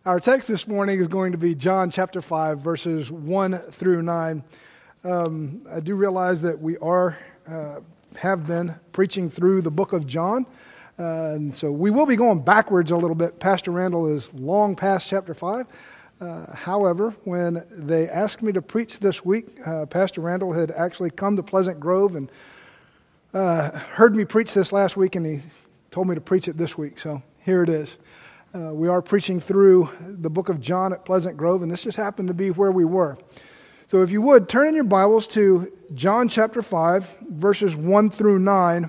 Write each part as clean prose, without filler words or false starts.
Our text this morning is going to be John chapter 5, verses 1 through 9. I do realize that we have been preaching through the book of John, and so we will be going backwards a little bit. Pastor Randall is long past chapter 5. However, when they asked me to preach this week, Pastor Randall had actually come to Pleasant Grove and heard me preach this last week, and he told me to preach it this week, so here it is. We are preaching through the book of John at Pleasant Grove, and this just happened to be where we were. So if you would, turn in your Bibles to John chapter 5, verses 1 through 9.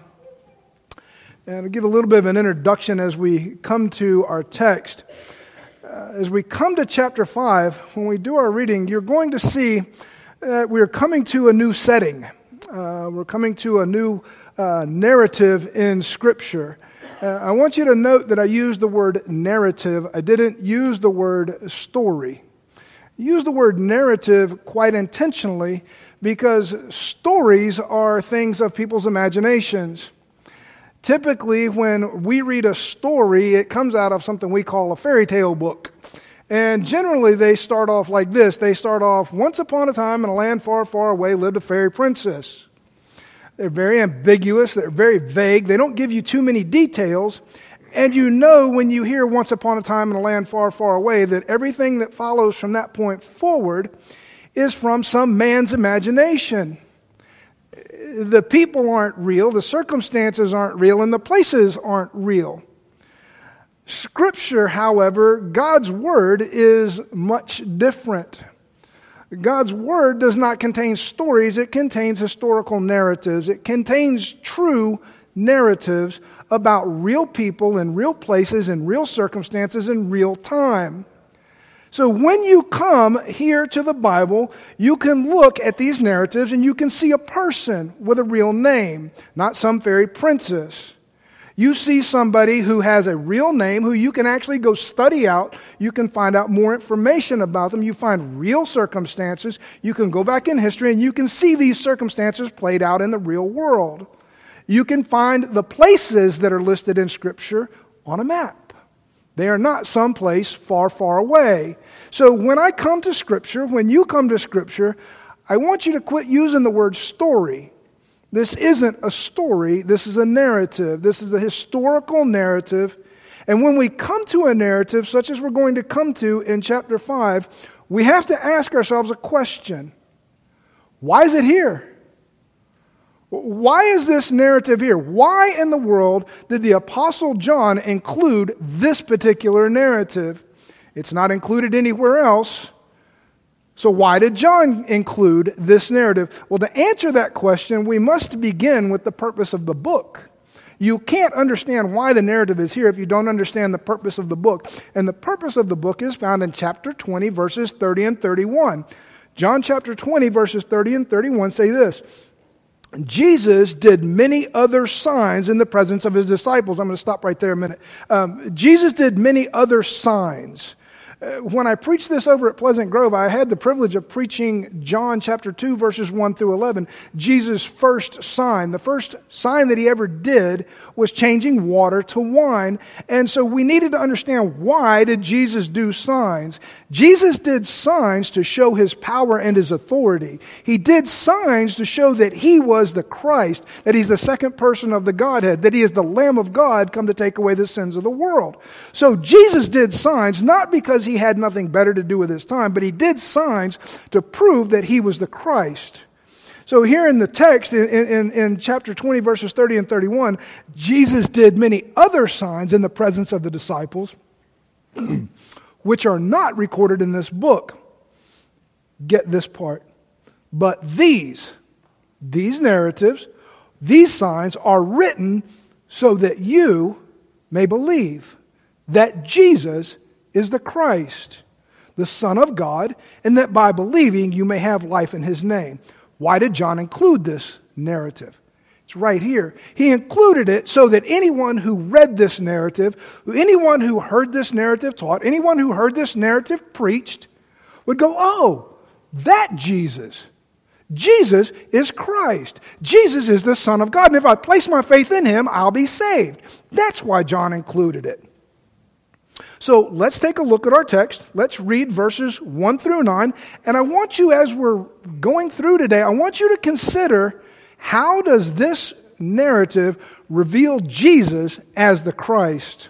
And I'll give a little bit of an introduction as we come to our text. As we come to chapter 5, when we do our reading, you're going to see that we're coming to a new setting. We're coming to a new narrative in Scripture. I want you to note that I used the word narrative. I didn't use the word story. I used the word narrative quite intentionally because stories are things of people's imaginations. Typically, when we read a story, it comes out of something we call a fairy tale book. And generally, they start off like this. They start off, once upon a time in a land far, far away lived a fairy princess. They're very ambiguous. They're very vague. They don't give you too many details. And you know when you hear once upon a time in a land far, far away that everything that follows from that point forward is from some man's imagination. The people aren't real, the circumstances aren't real, and the places aren't real. Scripture, however, God's Word is much different. God's Word does not contain stories, it contains historical narratives. It contains true narratives about real people in real places, in real circumstances, in real time. So when you come here to the Bible, you can look at these narratives and you can see a person with a real name, not some fairy princess. You see somebody who has a real name who you can actually go study out. You can find out more information about them. You find real circumstances. You can go back in history and you can see these circumstances played out in the real world. You can find the places that are listed in Scripture on a map. They are not someplace far, far away. So when I come to Scripture, when you come to Scripture, I want you to quit using the word story. This isn't a story, this is a narrative. This is a historical narrative. And when we come to a narrative, such as we're going to come to in chapter 5, we have to ask ourselves a question. Why is it here? Why is this narrative here? Why in the world did the Apostle John include this particular narrative? It's not included anywhere else. So why did John include this narrative? Well, to answer that question, we must begin with the purpose of the book. You can't understand why the narrative is here if you don't understand the purpose of the book. And the purpose of the book is found in chapter 20, verses 30 and 31. John chapter 20, verses 30 and 31 say this. Jesus did many other signs in the presence of his disciples. I'm going to stop right there a minute. Jesus did many other signs. When I preached this over at Pleasant Grove, I had the privilege of preaching John chapter 2, verses 1 through 11, Jesus' first sign. The first sign that he ever did was changing water to wine. And so we needed to understand, why did Jesus do signs? Jesus did signs to show his power and his authority. He did signs to show that he was the Christ, that he's the second person of the Godhead, that he is the Lamb of God come to take away the sins of the world. So Jesus did signs not because he had nothing better to do with his time, but he did signs to prove that he was the Christ. So here in the text, in chapter 20, verses 30 and 31, Jesus did many other signs in the presence of the disciples, which are not recorded in this book. Get this part. But these narratives, these signs are written so that you may believe that Jesus is the Christ, the Son of God, and that by believing you may have life in his name. Why did John include this narrative? It's right here. He included it so that anyone who read this narrative, anyone who heard this narrative taught, anyone who heard this narrative preached, would go, oh, that Jesus is Christ. Jesus is the Son of God. And if I place my faith in him, I'll be saved. That's why John included it. So let's take a look at our text. Let's read verses 1 through 9. And I want you, as we're going through today, I want you to consider, how does this narrative reveal Jesus as the Christ?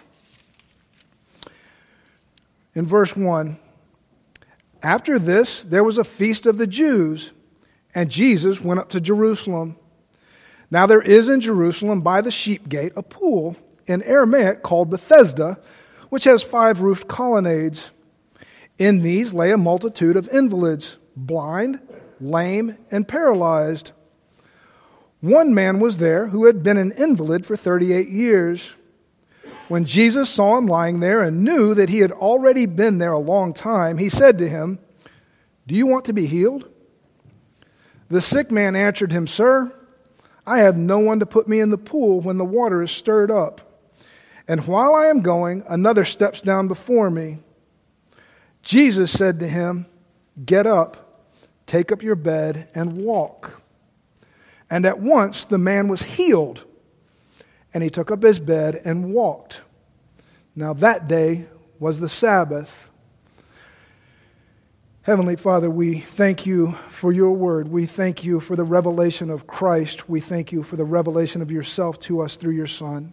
In verse 1, after this, there was a feast of the Jews, and Jesus went up to Jerusalem. Now there is in Jerusalem by the sheep gate a pool, in Aramaic called Bethesda, which has 5 roofed colonnades. In these lay a multitude of invalids, blind, lame, and paralyzed. One man was there who had been an invalid for 38 years. When Jesus saw him lying there and knew that he had already been there a long time, he said to him, "Do you want to be healed?" The sick man answered him, "Sir, I have no one to put me in the pool when the water is stirred up. And while I am going, another steps down before me." Jesus said to him, "Get up, take up your bed, and walk." And at once the man was healed, and he took up his bed and walked. Now that day was the Sabbath. Heavenly Father, we thank you for your word. We thank you for the revelation of Christ. We thank you for the revelation of yourself to us through your Son.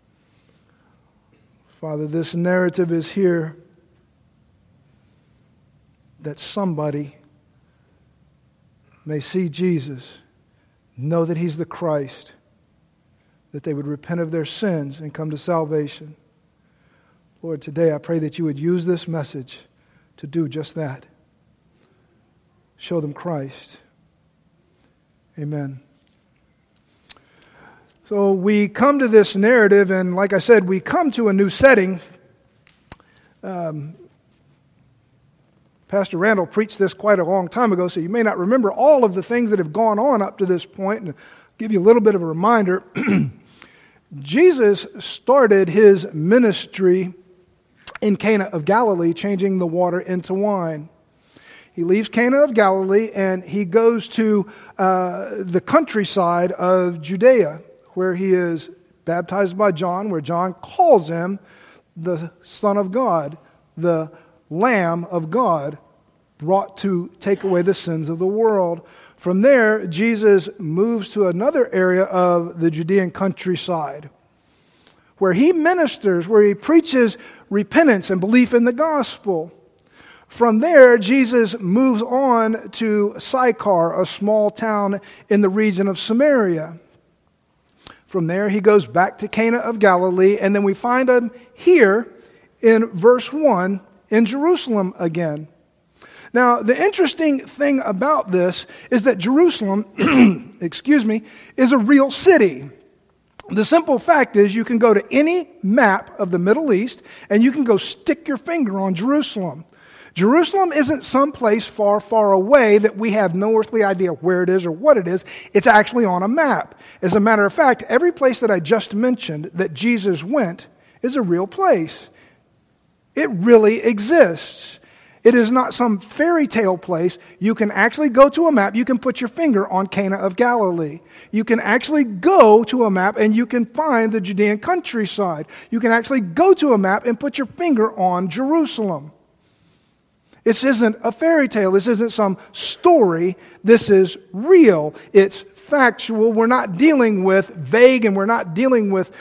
Father, this narrative is here that somebody may see Jesus, know that he's the Christ, that they would repent of their sins and come to salvation. Lord, today I pray that you would use this message to do just that. Show them Christ. Amen. So we come to this narrative, and like I said, we come to a new setting. Pastor Randall preached this quite a long time ago, so you may not remember all of the things that have gone on up to this point. And I'll give you a little bit of a reminder. Jesus started his ministry in Cana of Galilee, changing the water into wine. He leaves Cana of Galilee and he goes to the countryside of Judea, where he is baptized by John, where John calls him the Son of God, the Lamb of God, brought to take away the sins of the world. From there, Jesus moves to another area of the Judean countryside, where he ministers, where he preaches repentance and belief in the gospel. From there, Jesus moves on to Sychar, a small town in the region of Samaria. From there, he goes back to Cana of Galilee, and then we find him here in verse 1 in Jerusalem again. Now, the interesting thing about this is that Jerusalem, is a real city. The simple fact is you can go to any map of the Middle East, and you can go stick your finger on Jerusalem. Jerusalem isn't someplace far, far away that we have no earthly idea where it is or what it is. It's actually on a map. As a matter of fact, every place that I just mentioned that Jesus went is a real place. It really exists. It is not some fairy tale place. You can actually go to a map. You can put your finger on Cana of Galilee. You can actually go to a map and you can find the Judean countryside. You can actually go to a map and put your finger on Jerusalem. This isn't a fairy tale. This isn't some story. This is real. It's factual. We're not dealing with vague and we're not dealing with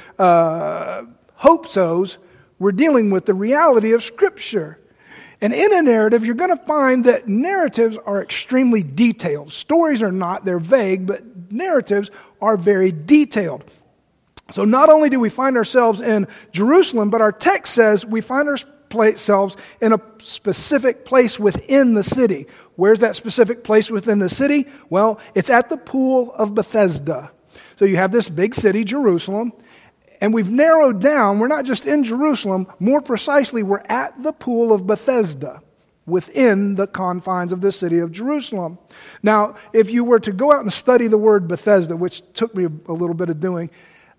hope-sos. We're dealing with the reality of Scripture. And in a narrative, you're going to find that narratives are extremely detailed. Stories are not. They're vague, but narratives are very detailed. So not only do we find ourselves in Jerusalem, but our text says we find ourselves in a specific place within the city. Where's that specific place within the city? Well, it's at the pool of Bethesda. So you have this big city, Jerusalem, and we've narrowed down. We're not just in Jerusalem. More precisely, we're at the pool of Bethesda within the confines of the city of Jerusalem. Now, if you were to go out and study the word Bethesda, which took me a little bit of doing,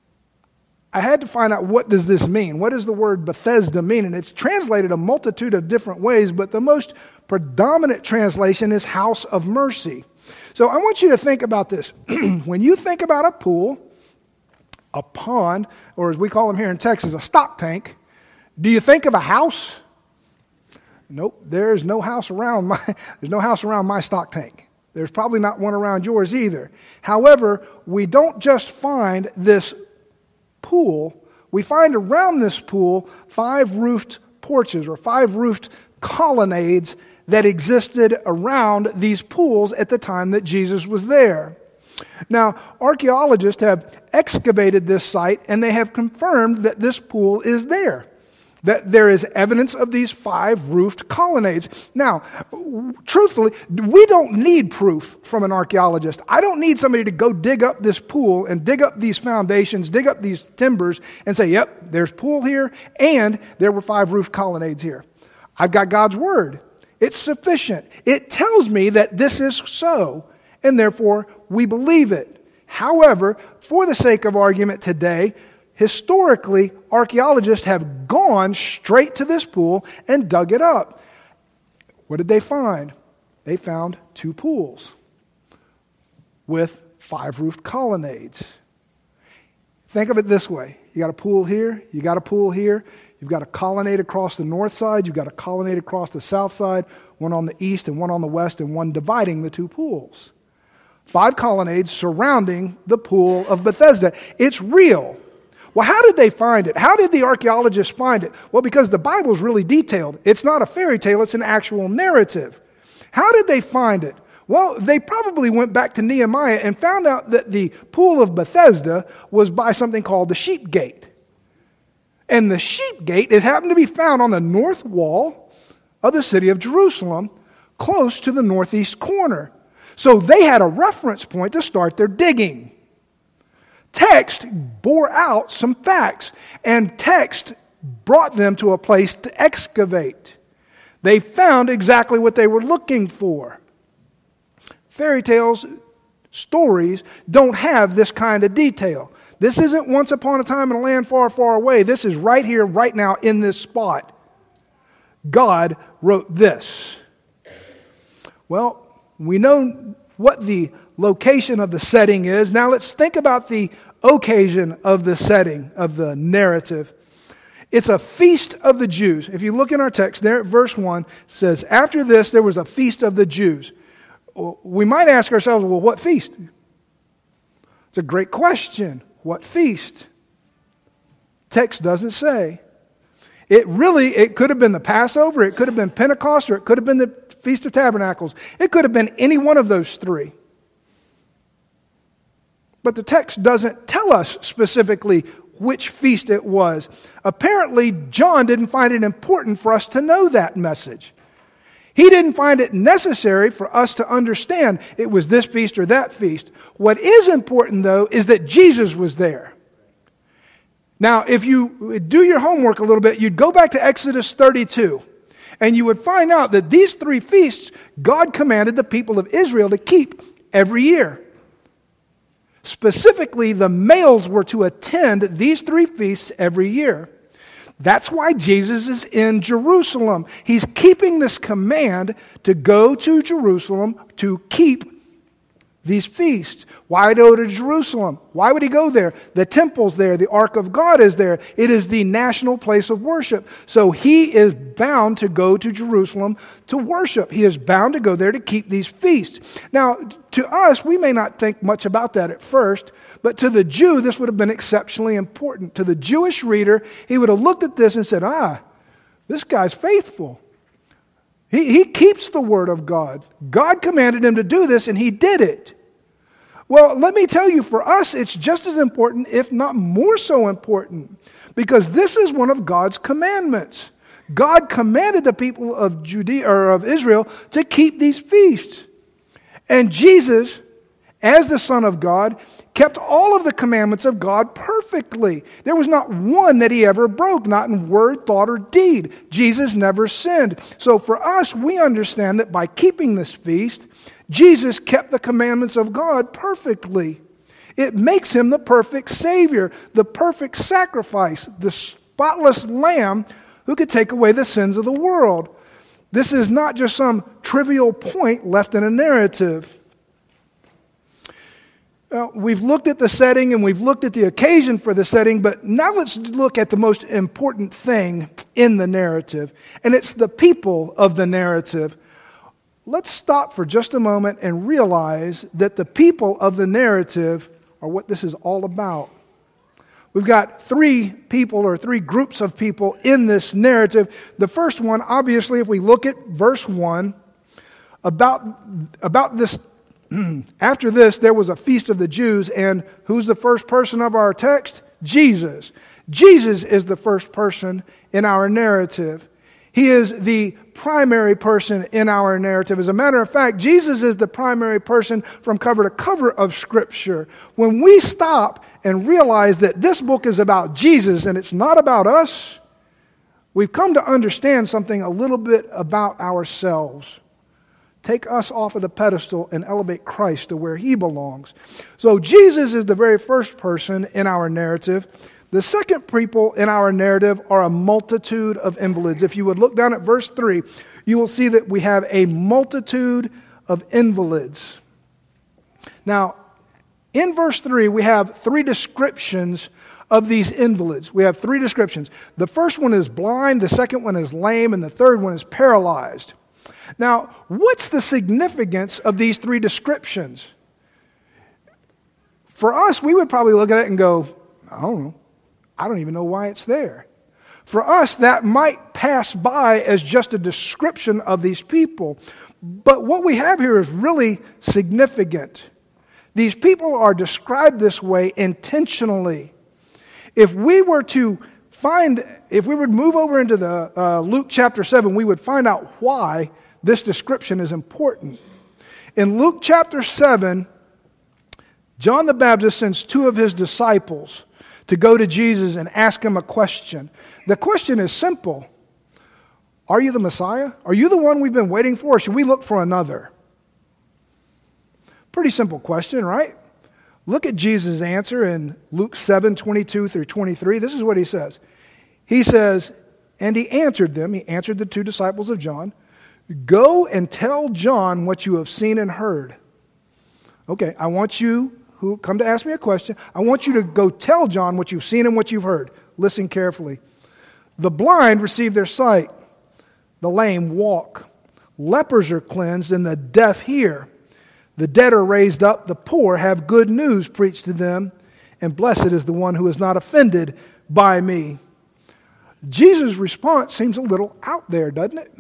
I had to find out, what does this mean? What does the word Bethesda mean? And it's translated a multitude of different ways, but the most predominant translation is house of mercy. So I want you to think about this. When you think about a pool, a pond, or as we call them here in Texas, a stock tank, Do you think of a house? Nope, there's no house around my stock tank. There's probably not one around yours either. However, we don't just find this pool. We find around this pool 5 roofed porches or 5 roofed colonnades that existed around these pools at the time that Jesus was there. Now, archaeologists have excavated this site and they have confirmed that this pool is there, that there is evidence of these 5 roofed colonnades. Now, truthfully, we don't need proof from an archaeologist. I don't need somebody to go dig up this pool and dig up these foundations, dig up these timbers and say, yep, there's pool here and there were 5 roofed colonnades here. I've got God's word. It's sufficient. It tells me that this is so, and therefore we believe it. However, for the sake of argument today, historically, archaeologists have gone straight to this pool and dug it up. What did they find? They found 2 pools with 5 roofed colonnades. Think of it this way. You got a pool here, you got a pool here, you've got a colonnade across the north side, you've got a colonnade across the south side, one on the east and one on the west, and one dividing the 2 pools. 5 colonnades surrounding the pool of Bethesda. It's real. Well, how did they find it? How did the archaeologists find it? Well, because the Bible's really detailed. It's not a fairy tale, it's an actual narrative. How did they find it? Well, they probably went back to Nehemiah and found out that the pool of Bethesda was by something called the Sheep Gate. And the Sheep Gate happened to be found on the north wall of the city of Jerusalem, close to the northeast corner. So they had a reference point to start their digging. Text bore out some facts, and text brought them to a place to excavate. They found exactly what they were looking for. Fairy tales, stories, don't have this kind of detail. This isn't once upon a time in a land far, far away. This is right here, right now, in this spot. God wrote this. Well, we know what the location of the setting is. Now let's think about the occasion of the setting of the narrative. It's a feast of the Jews. If you look in our text there at verse 1, it says, after this there was a feast of the Jews. We might ask ourselves, well, what feast? It's a great question. What feast? Text doesn't say. It could have been the Passover, it could have been Pentecost, or it could have been the Feast of Tabernacles. It could have been any one of those 3. But the text doesn't tell us specifically which feast it was. Apparently, John didn't find it important for us to know that message. He didn't find it necessary for us to understand it was this feast or that feast. What is important, though, is that Jesus was there. Now, if you do your homework a little bit, you'd go back to Exodus 32, and you would find out that these 3 feasts, God commanded the people of Israel to keep every year. Specifically, the males were to attend these 3 feasts every year. That's why Jesus is in Jerusalem. He's keeping this command to go to Jerusalem to keep these feasts. Why go to Jerusalem? Why would he go there? The temple's there. The Ark of God is there. It is the national place of worship. So he is bound to go to Jerusalem to worship. He is bound to go there to keep these feasts. Now, to us, we may not think much about that at first, but to the Jew, this would have been exceptionally important. To the Jewish reader, he would have looked at this and said, this guy's faithful. He keeps the word of God. God commanded him to do this, and he did it. Well, let me tell you, for us, it's just as important, if not more so important, because this is one of God's commandments. God commanded the people of Judea or of Israel to keep these feasts. And Jesus, as the Son of God, kept all of the commandments of God perfectly. There was not one that he ever broke, not in word, thought, or deed. Jesus never sinned. So for us, we understand that by keeping this feast, Jesus kept the commandments of God perfectly. It makes him the perfect Savior, the perfect sacrifice, the spotless Lamb who could take away the sins of the world. This is not just some trivial point left in a narrative. We've looked at the setting and we've looked at the occasion for the setting, but now let's look at the most important thing in the narrative, and it's the people of the narrative. Let's stop for just a moment and realize that the people of the narrative are what this is all about. We've got three people or three groups of people in this narrative. The first one, obviously, if we look at verse 1, about this, after this, there was a feast of the Jews, and who's the first person of our text? Jesus. Jesus is the first person in our narrative. He is the primary person in our narrative. As a matter of fact, Jesus is the primary person from cover to cover of Scripture. When we stop and realize that this book is about Jesus and it's not about us, we've come to understand something a little bit about ourselves. Take us off of the pedestal and elevate Christ to where He belongs. So Jesus is the very first person in our narrative. The second people in our narrative are a multitude of invalids. If you would look down at verse 3, you will see that we have a multitude of invalids. Now, in verse 3, we have three descriptions of these invalids. We have three descriptions. The first one is blind, the second one is lame, and the third one is paralyzed. Now, what's the significance of these three descriptions? For us, we would probably look at it and go, I don't know. I don't even know why it's there. For us, that might pass by as just a description of these people. But what we have here is really significant. These people are described this way intentionally. If we were to move over into the Luke chapter 7, we would find out why this description is important. In Luke chapter 7, John the Baptist sends two of his disciples to go to Jesus and ask him a question. The question is simple. Are you the Messiah? Are you the one we've been waiting for, or should we look for another? Pretty simple question, right? Look at Jesus' answer in Luke 7, 22 through 23. This is what he says. He says, and he answered them, he answered the two disciples of John, go and tell John what you have seen and heard. Okay, I want you who come to ask me a question, I want you to go tell John what you've seen and what you've heard. Listen carefully. The blind receive their sight. The lame walk. Lepers are cleansed and the deaf hear. The dead are raised up. The poor have good news preached to them. And blessed is the one who is not offended by me. Jesus' response seems a little out there, doesn't it?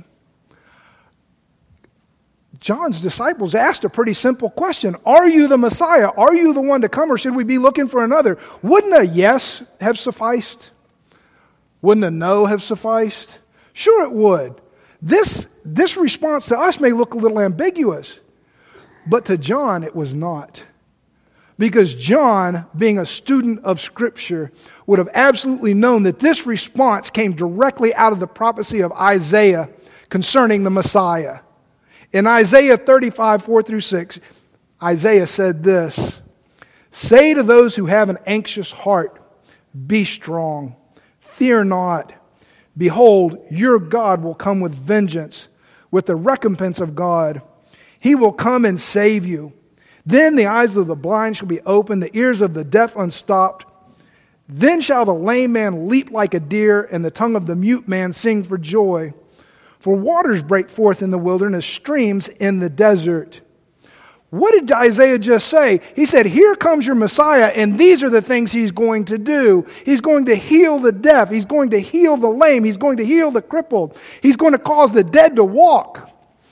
John's disciples asked a pretty simple question. Are you the Messiah? Are you the one to come, or should we be looking for another? Wouldn't a yes have sufficed? Wouldn't a no have sufficed? Sure it would. This response to us may look a little ambiguous, but to John it was not. Because John, being a student of Scripture, would have absolutely known that this response came directly out of the prophecy of Isaiah concerning the Messiah. In Isaiah 35, 4 through 6, Isaiah said this, say to those who have an anxious heart, be strong, fear not. Behold, your God will come with vengeance, with the recompense of God. He will come and save you. Then the eyes of the blind shall be opened, the ears of the deaf unstopped. Then shall the lame man leap like a deer, and the tongue of the mute man sing for joy. For waters break forth in the wilderness, streams in the desert. What did Isaiah just say? He said, here comes your Messiah, and these are the things He's going to do. He's going to heal the deaf. He's going to heal the lame. He's going to heal the crippled. He's going to cause the dead to walk.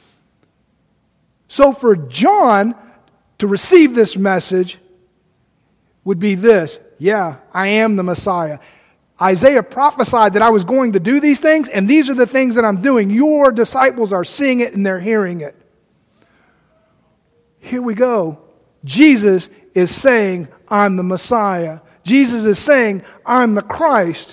So for John to receive this message would be this, yeah, I am the Messiah. Isaiah prophesied that I was going to do these things, and these are the things that I'm doing. Your disciples are seeing it and they're hearing it. Here we go. Jesus is saying, I'm the Messiah. Jesus is saying, I'm the Christ.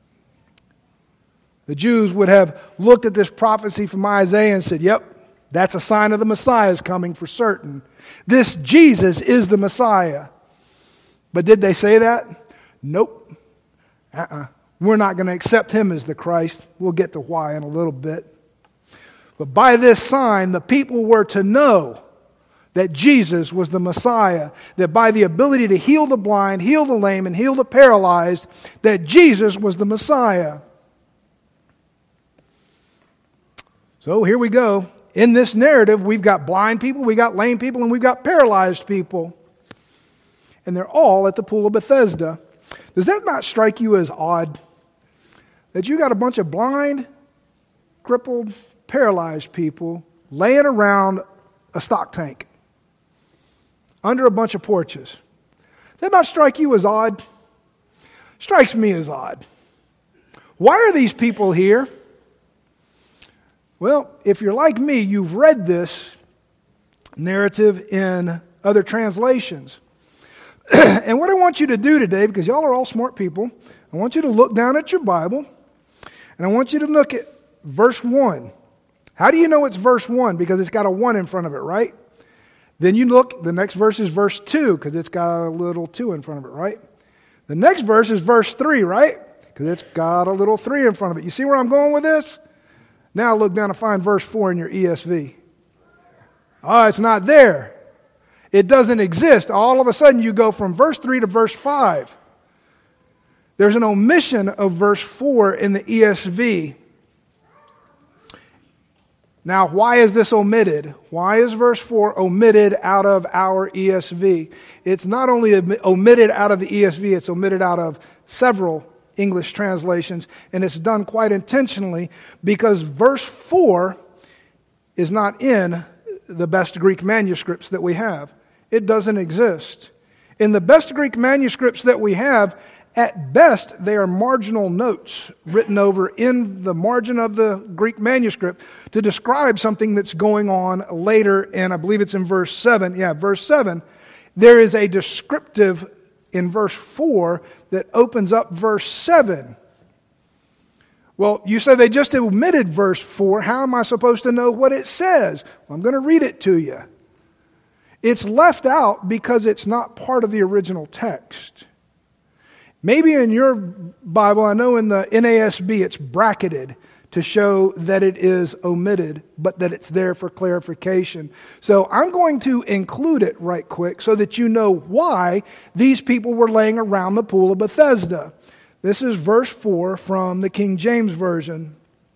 The Jews would have looked at this prophecy from Isaiah and said, yep, that's a sign of the Messiah's coming for certain. This Jesus is the Messiah. But did they say that? Nope. We're not going to accept Him as the Christ. We'll get to why in a little bit. But by this sign, the people were to know that Jesus was the Messiah, that by the ability to heal the blind, heal the lame, and heal the paralyzed, that Jesus was the Messiah. So here we go. In this narrative, we've got blind people, we got lame people, and we've got paralyzed people. And they're all at the Pool of Bethesda. Does that not strike you as odd? That you got a bunch of blind, crippled, paralyzed people laying around a stock tank under a bunch of porches. Does that not strike you as odd? Strikes me as odd. Why are these people here? Well, if you're like me, you've read this narrative in other translations. And what I want you to do today, because y'all are all smart people, I want you to look down at your Bible, and I want you to look at verse 1. How do you know it's verse 1? Because it's got a 1 in front of it, right? Then you look, the next verse is verse 2, because it's got a little 2 in front of it, right? The next verse is verse 3, right? Because it's got a little 3 in front of it. You see where I'm going with this? Now look down and find verse 4 in your ESV. Oh, it's not there. It doesn't exist. All of a sudden you go from verse 3 to verse 5. There's an omission of verse 4 in the ESV. Now, why is this omitted? Why is verse 4 omitted out of our ESV? It's not only omitted out of the ESV, it's omitted out of several English translations, and it's done quite intentionally because verse 4 is not in the best Greek manuscripts that we have. It doesn't exist. In the best Greek manuscripts that we have, at best, they are marginal notes written over in the margin of the Greek manuscript to describe something that's going on later, and I believe it's in verse 7. Yeah, verse 7. There is a descriptive in verse 4 that opens up verse 7. Well, you say they just omitted verse 4. How am I supposed to know what it says? Well, I'm going to read it to you. It's left out because it's not part of the original text. Maybe in your Bible, I know in the NASB it's bracketed to show that it is omitted, but that it's there for clarification. So I'm going to include it right quick so that you know why these people were laying around the Pool of Bethesda. This is verse 4 from the King James Version.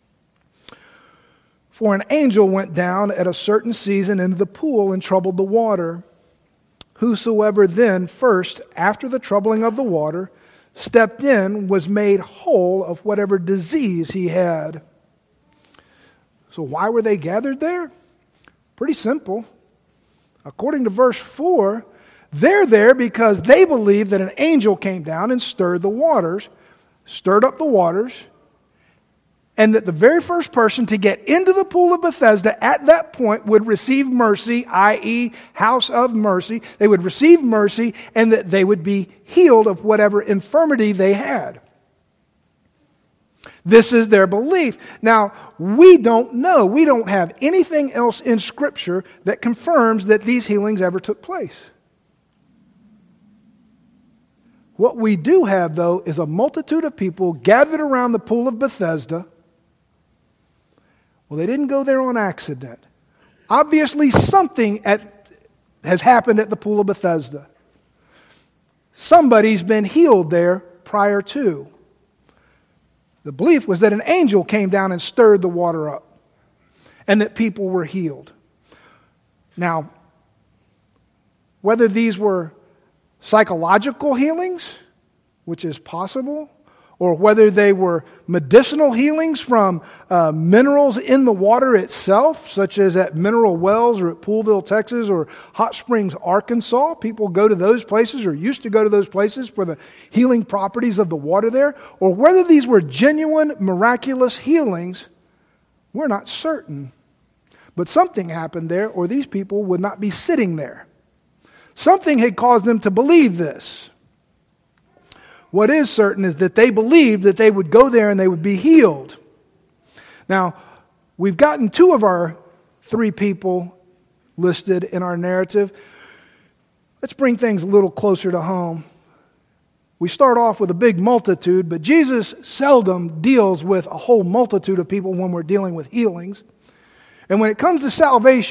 For an angel went down at a certain season into the pool and troubled the water. Whosoever then first, after the troubling of the water, stepped in was made whole of whatever disease he had. So why were they gathered there? Pretty simple. According to verse 4, they're there because they believe that an angel came down and stirred up the waters, and that the very first person to get into the Pool of Bethesda at that point would receive mercy, i.e., house of mercy. They would receive mercy, and that they would be healed of whatever infirmity they had. This is their belief. Now, we don't know. We don't have anything else in Scripture that confirms that these healings ever took place. What we do have, though, is a multitude of people gathered around the Pool of Bethesda. Well, they didn't go there on accident. Obviously, something has happened at the Pool of Bethesda. Somebody's been healed there prior to. The belief was that an angel came down and stirred the water up, and that people were healed. Now, whether these were psychological healings, which is possible, or whether they were medicinal healings from minerals in the water itself, such as at Mineral Wells or at Poolville, Texas, or Hot Springs, Arkansas. People go to those places or used to go to those places for the healing properties of the water there. Or whether these were genuine, miraculous healings, we're not certain. But something happened there, or these people would not be sitting there. Something had caused them to believe this. What is certain is that they believed that they would go there and they would be healed. Now, we've gotten 2 of our 3 people listed in our narrative. Let's bring things a little closer to home. We start off with a big multitude, but Jesus seldom deals with a whole multitude of people when we're dealing with healings. And when it comes to salvation,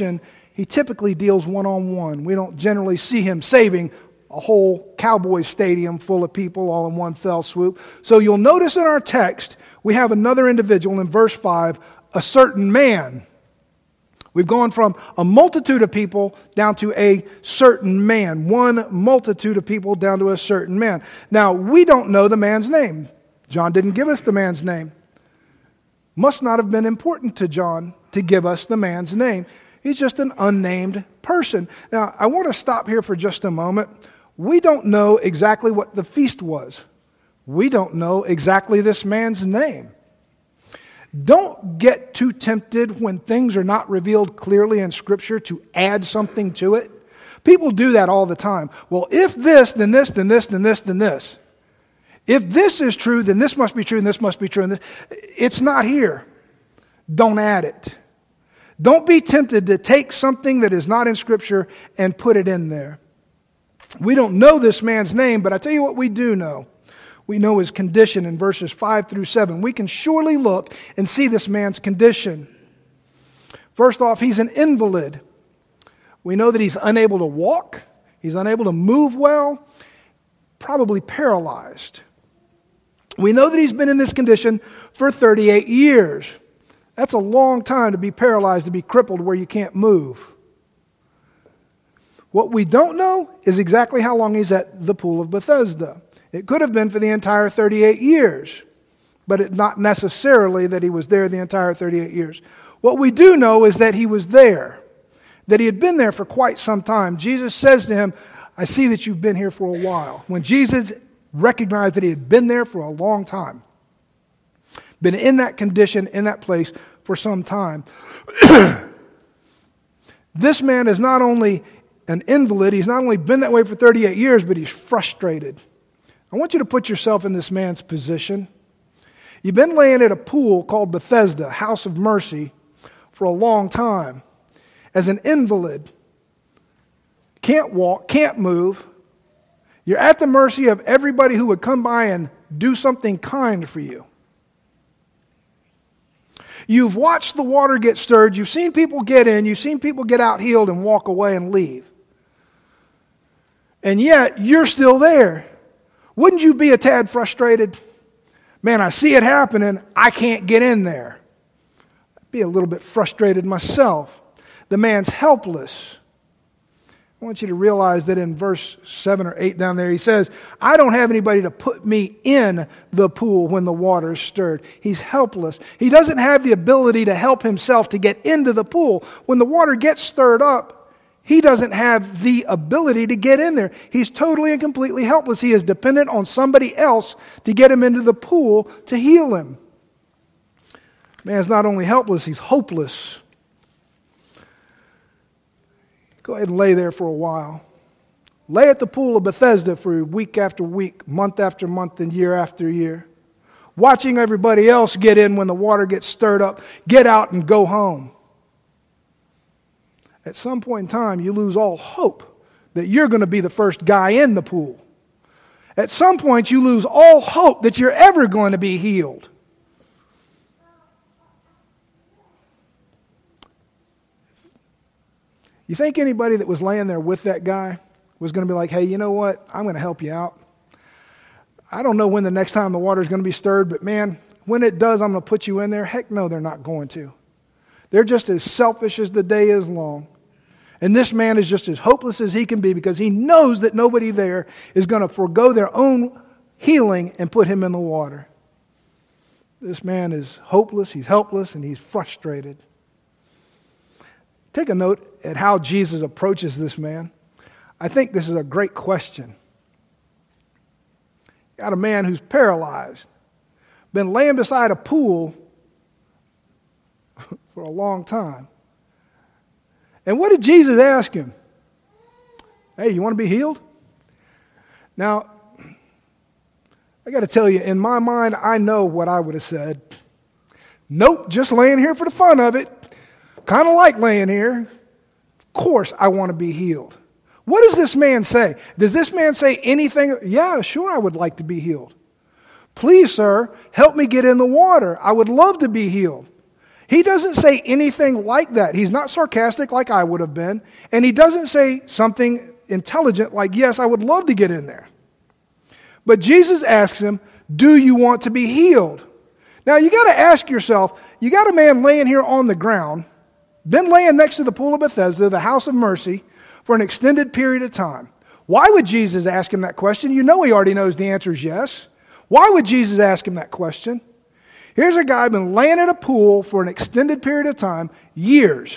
he typically deals one-on-one. We don't generally see him saving a whole Cowboys stadium full of people all in one fell swoop. So you'll notice in our text, we have another individual in verse 5, a certain man. We've gone from a multitude of people down to a certain man. One multitude of people down to a certain man. Now, we don't know the man's name. John didn't give us the man's name. Must not have been important to John to give us the man's name. He's just an unnamed person. Now, I want to stop here for just a moment. We don't know exactly what the feast was. We don't know exactly this man's name. Don't get too tempted when things are not revealed clearly in Scripture to add something to it. People do that all the time. Well, if this, then this, then this, then this, then this. If this is true, then this must be true, and this must be true. And this. It's not here. Don't add it. Don't be tempted to take something that is not in Scripture and put it in there. We don't know this man's name, but I tell you what we do know. We know his condition in verses 5 through 7. We can surely look and see this man's condition. First off, he's an invalid. We know that he's unable to walk. He's unable to move well. Probably paralyzed. We know that he's been in this condition for 38 years. That's a long time to be paralyzed, to be crippled where you can't move. What we don't know is exactly how long he's at the pool of Bethesda. It could have been for the entire 38 years, but it's not necessarily that he was there the entire 38 years. What we do know is that he was there, that he had been there for quite some time. Jesus says to him, I see that you've been here for a while. When Jesus recognized that he had been there for a long time, been in that condition, in that place for some time. This man is not only an invalid, he's not only been that way for 38 years, but he's frustrated. I want you to put yourself in this man's position. You've been laying at a pool called Bethesda, House of Mercy, for a long time. As an invalid, can't walk, can't move. You're at the mercy of everybody who would come by and do something kind for you. You've watched the water get stirred. You've seen people get in. You've seen people get out healed and walk away and leave. And yet, you're still there. Wouldn't you be a tad frustrated? Man, I see it happening. I can't get in there. I'd be a little bit frustrated myself. The man's helpless. I want you to realize that in verse 7 or 8 down there, he says, I don't have anybody to put me in the pool when the water is stirred. He's helpless. He doesn't have the ability to help himself to get into the pool. When the water gets stirred up, he doesn't have the ability to get in there. He's totally and completely helpless. He is dependent on somebody else to get him into the pool to heal him. Man's not only helpless, he's hopeless. Go ahead and lay there for a while. Lay at the pool of Bethesda for week after week, month after month, and year after year. Watching everybody else get in when the water gets stirred up, get out and go home. At some point in time, you lose all hope that you're going to be the first guy in the pool. At some point, you lose all hope that you're ever going to be healed. You think anybody that was laying there with that guy was going to be like, hey, you know what? I'm going to help you out. I don't know when the next time the water is going to be stirred, but man, when it does, I'm going to put you in there. Heck no, they're not going to. They're just as selfish as the day is long. And this man is just as hopeless as he can be because he knows that nobody there is going to forego their own healing and put him in the water. This man is hopeless, he's helpless, and he's frustrated. Take a note at how Jesus approaches this man. I think this is a great question. Got a man who's paralyzed, been laying beside a pool for a long time. And what did Jesus ask him? Hey, you want to be healed? Now, I got to tell you, in my mind, I know what I would have said. Nope, just laying here for the fun of it. Kind of like laying here. Of course I want to be healed. What does this man say? Does this man say anything? Yeah, sure, I would like to be healed. Please, sir, help me get in the water. I would love to be healed. He doesn't say anything like that. He's not sarcastic like I would have been. And he doesn't say something intelligent like, yes, I would love to get in there. But Jesus asks him, do you want to be healed? Now you got to ask yourself, you got a man laying here on the ground, been laying next to the pool of Bethesda, the house of mercy, for an extended period of time. Why would Jesus ask him that question? You know he already knows the answer is yes. Why would Jesus ask him that question? Here's a guy been laying in a pool for an extended period of time, years.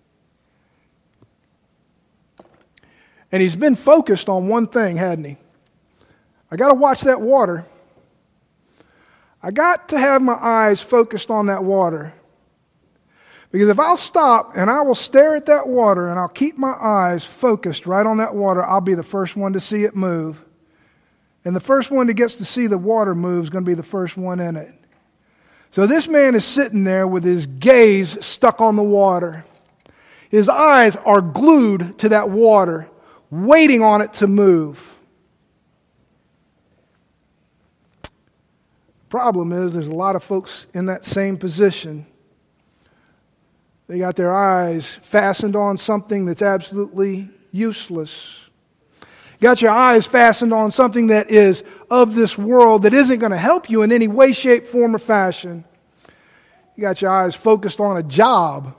And he's been focused on one thing, hadn't he? I got to watch that water. I got to have my eyes focused on that water. Because if I'll stop and I will stare at that water and I'll keep my eyes focused right on that water, I'll be the first one to see it move. And the first one that gets to see the water move is going to be the first one in it. So this man is sitting there with his gaze stuck on the water. His eyes are glued to that water, waiting on it to move. Problem is, there's a lot of folks in that same position. They got their eyes fastened on something that's absolutely useless. You got your eyes fastened on something that is of this world that isn't going to help you in any way, shape, form, or fashion. You got your eyes focused on a job.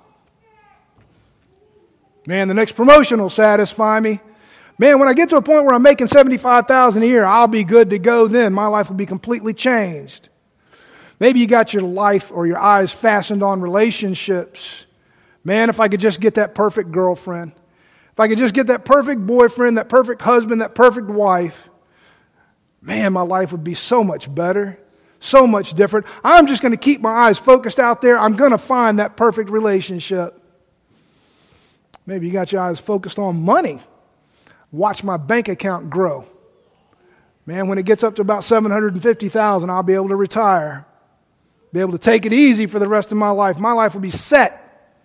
Man, the next promotion will satisfy me. Man, when I get to a point where I'm making $75,000 a year, I'll be good to go then. My life will be completely changed. Maybe you got your life or your eyes fastened on relationships. Man, if I could just get that perfect girlfriend, if I could just get that perfect boyfriend, that perfect husband, that perfect wife, man, my life would be so much better, so much different. I'm just going to keep my eyes focused out there. I'm going to find that perfect relationship. Maybe you got your eyes focused on money. Watch my bank account grow. Man, when it gets up to about $750,000, I'll be able to retire. Be able to take it easy for the rest of my life. My life will be set.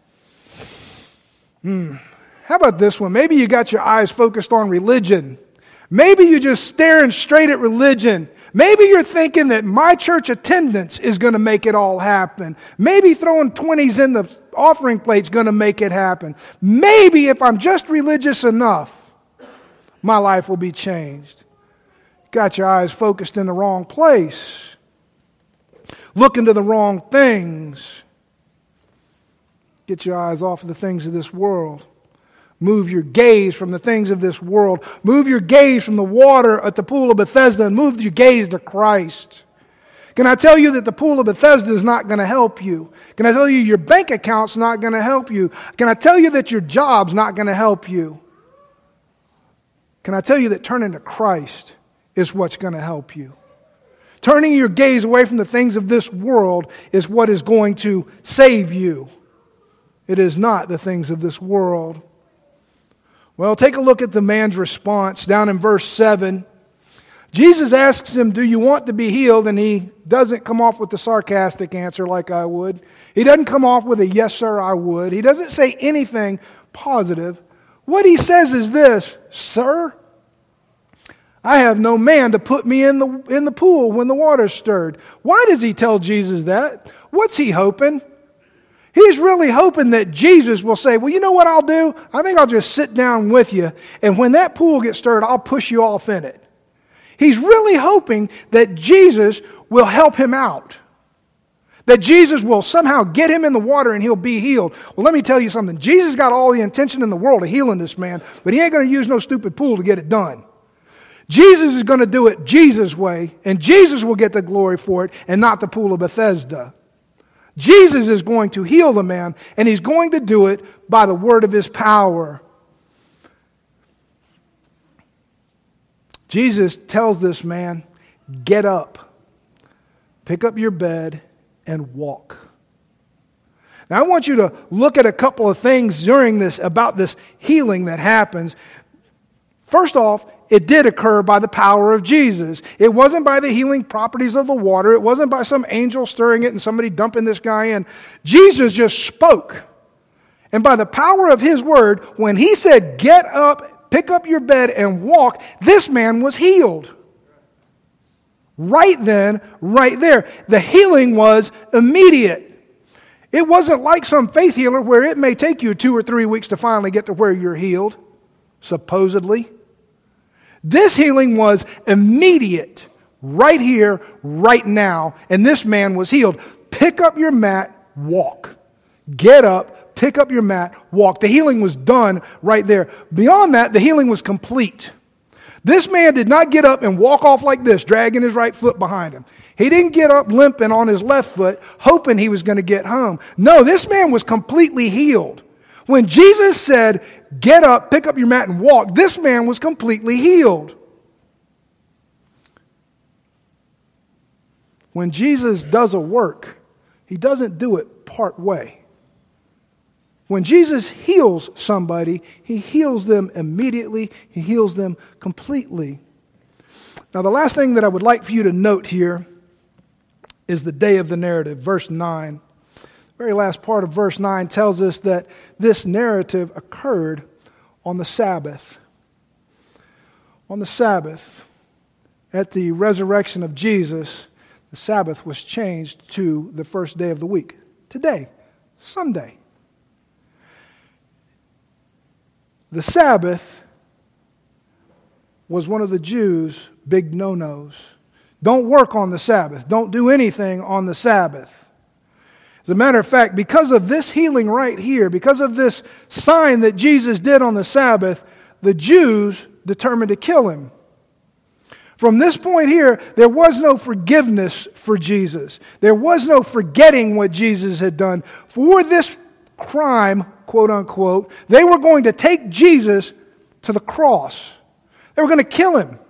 How about this one? Maybe you got your eyes focused on religion. Maybe you're just staring straight at religion. Maybe you're thinking that my church attendance is going to make it all happen. Maybe throwing 20s in the offering plate is going to make it happen. Maybe if I'm just religious enough, my life will be changed. Got your eyes focused in the wrong place. Looking to the wrong things. Get your eyes off of the things of this world. Move your gaze from the things of this world. Move your gaze from the water at the pool of Bethesda and move your gaze to Christ. Can I tell you that the pool of Bethesda is not going to help you? Can I tell you your bank account's not going to help you? Can I tell you that your job's not going to help you? Can I tell you that turning to Christ is what's going to help you? Turning your gaze away from the things of this world is what is going to save you. It is not the things of this world. Well, take a look at the man's response down in verse 7. Jesus asks him, do you want to be healed? And he doesn't come off with the sarcastic answer like I would. He doesn't come off with a yes, sir, I would. He doesn't say anything positive. What he says is this, sir, I have no man to put me in the pool when the water's stirred. Why does he tell Jesus that? What's he hoping? He's really hoping that Jesus will say, well, you know what I'll do? I think I'll just sit down with you, and when that pool gets stirred, I'll push you off in it. He's really hoping that Jesus will help him out. That Jesus will somehow get him in the water and he'll be healed. Well, let me tell you something. Jesus got all the intention in the world of healing this man, but he ain't going to use no stupid pool to get it done. Jesus is going to do it Jesus' way, and Jesus will get the glory for it, and not the pool of Bethesda. Jesus is going to heal the man, and he's going to do it by the word of his power. Jesus tells this man, get up, pick up your bed, and walk. Now I want you to look at a couple of things during this, about this healing that happens. First off, it did occur by the power of Jesus. It wasn't by the healing properties of the water. It wasn't by some angel stirring it and somebody dumping this guy in. Jesus just spoke. And by the power of his word, when he said, get up, pick up your bed, and walk, this man was healed. Right then, right there. The healing was immediate. It wasn't like some faith healer where it may take you 2 or 3 weeks to finally get to where you're healed, supposedly. This healing was immediate, right here, right now, and this man was healed. Pick up your mat, walk. Get up, pick up your mat, walk. The healing was done right there. Beyond that, the healing was complete. This man did not get up and walk off like this, dragging his right foot behind him. He didn't get up limping on his left foot, hoping he was going to get home. No, this man was completely healed. When Jesus said, get up, pick up your mat and walk, this man was completely healed. When Jesus does a work, he doesn't do it part way. When Jesus heals somebody, he heals them immediately. He heals them completely. Now, the last thing that I would like for you to note here is the day of the narrative, verse 9. The very last part of verse 9 tells us that this narrative occurred on the Sabbath. On the Sabbath, at the resurrection of Jesus, the Sabbath was changed to the first day of the week. Today, Sunday. The Sabbath was one of the Jews' big no-nos. Don't work on the Sabbath. Don't do anything on the Sabbath. As a matter of fact, because of this healing right here, because of this sign that Jesus did on the Sabbath, the Jews determined to kill him. From this point here, there was no forgiveness for Jesus. There was no forgetting what Jesus had done. For this crime, quote unquote, they were going to take Jesus to the cross. They were going to kill him.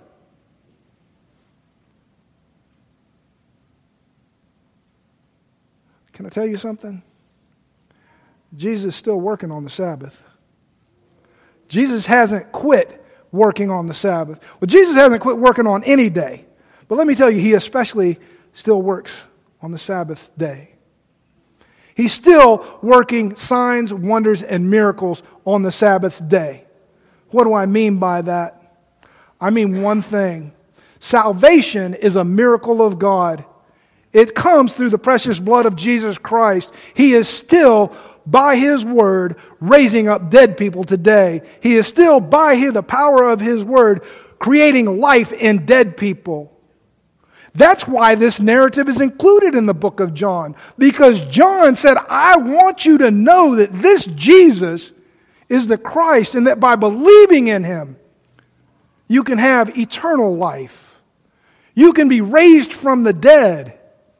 Can I tell you something? Jesus is still working on the Sabbath. Jesus hasn't quit working on the Sabbath. Well, Jesus hasn't quit working on any day. But let me tell you, he especially still works on the Sabbath day. He's still working signs, wonders, and miracles on the Sabbath day. What do I mean by that? I mean one thing. Salvation is a miracle of God. It comes through the precious blood of Jesus Christ. He is still, by His word, raising up dead people today. He is still, by the power of His word, creating life in dead people. That's why this narrative is included in the book of John. Because John said, I want you to know that this Jesus is the Christ, and that by believing in Him, you can have eternal life. You can be raised from the dead.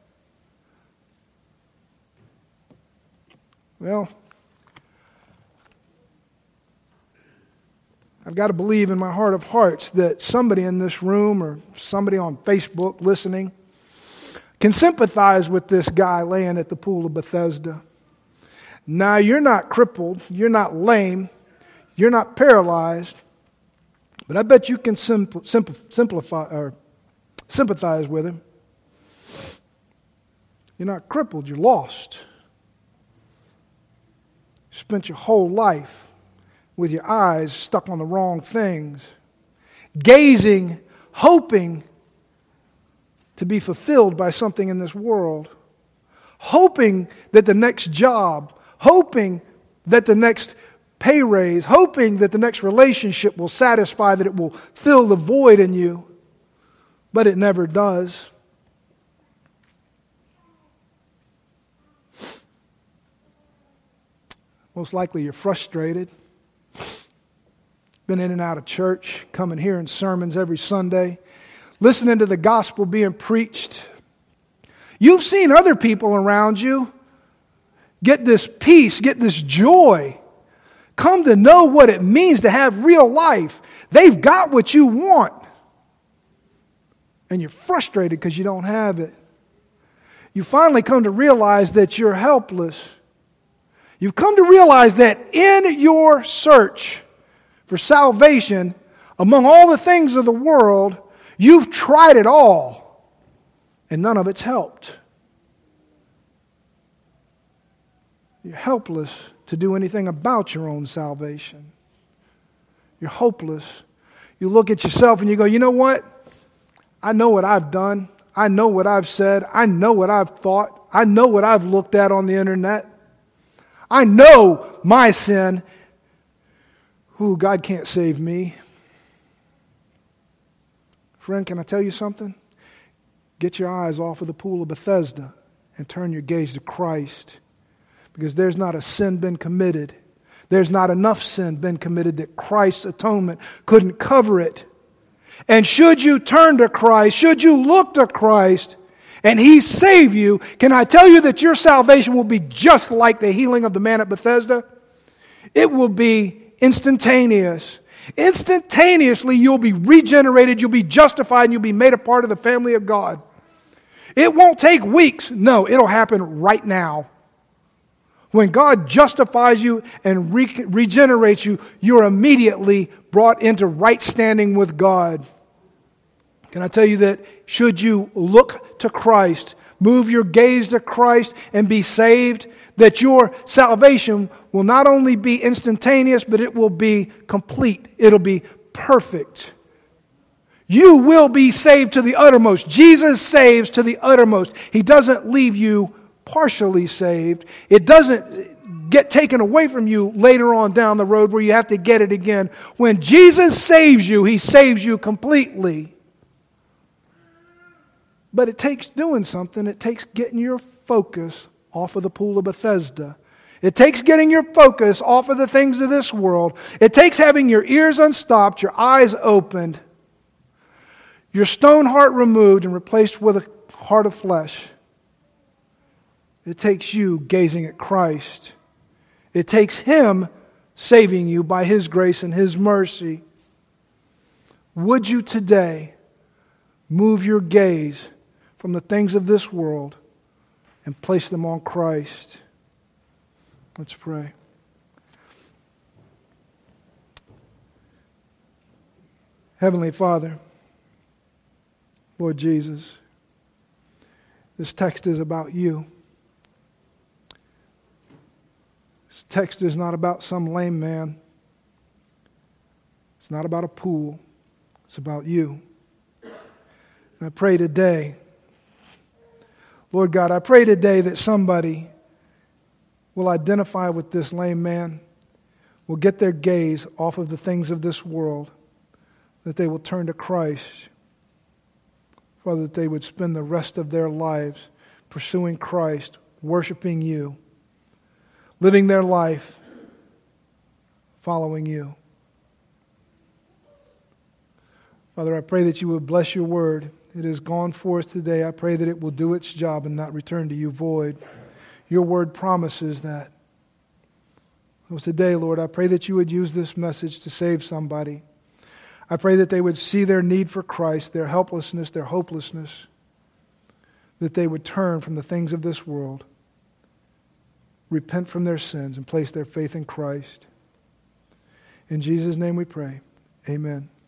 Well, I've got to believe in my heart of hearts that somebody in this room or somebody on Facebook listening can sympathize with this guy laying at the pool of Bethesda. Now, you're not crippled, you're not lame, you're not paralyzed, but I bet you can simplify or sympathize with him. You're not crippled, you're lost. You spent your whole life with your eyes stuck on the wrong things, gazing, hoping to be fulfilled by something in this world, hoping that the next job, hoping that the next pay raise, hoping that the next relationship will satisfy, that it will fill the void in you, but it never does. Most likely you're frustrated. Been in and out of church, coming here in sermons every Sunday, listening to the gospel being preached. You've seen other people around you get this peace, get this joy, come to know what it means to have real life. They've got what you want, and you're frustrated because you don't have it. You finally come to realize that you're helpless. You've come to realize that in your search for salvation, among all the things of the world, you've tried it all, and none of it's helped. You're helpless to do anything about your own salvation. You're hopeless. You look at yourself and you go, you know what? I know what I've done. I know what I've said. I know what I've thought. I know what I've looked at on the internet. I know my sin. Ooh, God can't save me. Friend, can I tell you something? Get your eyes off of the pool of Bethesda and turn your gaze to Christ. Because there's not a sin been committed. There's not enough sin been committed that Christ's atonement couldn't cover it. And should you turn to Christ, should you look to Christ, and He save you, can I tell you that your salvation will be just like the healing of the man at Bethesda? It will be instantaneous. Instantaneously, you'll be regenerated, you'll be justified, and you'll be made a part of the family of God. It won't take weeks. No, it'll happen right now. When God justifies you and regenerates you, you're immediately brought into right standing with God. Can I tell you that should you look to Christ, move your gaze to Christ and be saved, that your salvation will not only be instantaneous, but it will be complete. It'll be perfect. You will be saved to the uttermost. Jesus saves to the uttermost. He doesn't leave you partially saved. It doesn't get taken away from you later on down the road where you have to get it again. When Jesus saves you, He saves you completely. But it takes doing something. It takes getting your focus off of the pool of Bethesda. It takes getting your focus off of the things of this world. It takes having your ears unstopped, your eyes opened, your stone heart removed and replaced with a heart of flesh. It takes you gazing at Christ. It takes Him saving you by His grace and His mercy. Would you today move your gaze from the things of this world and place them on Christ? Let's pray. Heavenly Father, Lord Jesus, this text is about You. This text is not about some lame man. It's not about a pool. It's about You. And I pray today, Lord God, I pray today that somebody will identify with this lame man, will get their gaze off of the things of this world, that they will turn to Christ. Father, that they would spend the rest of their lives pursuing Christ, worshiping You, living their life following You. Father, I pray that You would bless Your word. It has gone forth today. I pray that it will do its job and not return to You void. Your word promises that. So today, Lord, I pray that You would use this message to save somebody. I pray that they would see their need for Christ, their helplessness, their hopelessness, that they would turn from the things of this world, repent from their sins, and place their faith in Christ. In Jesus' name we pray. Amen.